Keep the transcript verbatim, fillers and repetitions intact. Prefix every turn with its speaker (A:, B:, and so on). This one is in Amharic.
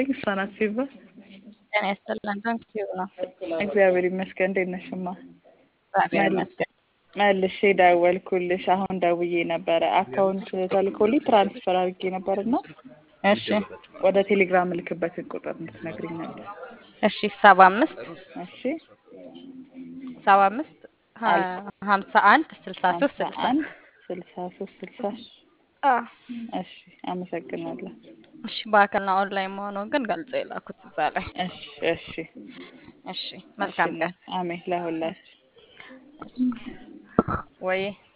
A: ህጻናት ሲባል
B: ጤና ይስጥልን ቴንኪው ነው።
A: እግዚአብሔር ይመስገን። እንዴት ነሽማ?
B: እግዚአብሔር ይመስገን።
A: መልሼ ደወልኩልሽ። አሁን ደውዬ ነበረ አካውንት ተልኮልኝ ትራንስፈር አድርጌ ነበርና
B: እሺ
A: ወደ ቴሌግራም ልክበትን ቁጥር እንድትነግሪኝ ነበር።
B: እሺ ሰባ አምስት
A: እሺ
B: ሰባ አምስት
A: አልኩ።
B: ሀምሳ አንድ ስልሳ ሶስት
A: ሀምሳ
B: ስልሳ
A: አንድ ስልሳ ሶስት ስልሳ
B: አ
A: እሺ አመሰግናለሁ።
B: እሺ በአካልና ኦንላይን መሆኑን ግን ገልጾ የላኩት እዛ ላይ።
A: እሺ እሺ
B: እሺ መልካም ቀን
A: አሜን ለሁላችሁ።
B: ወይ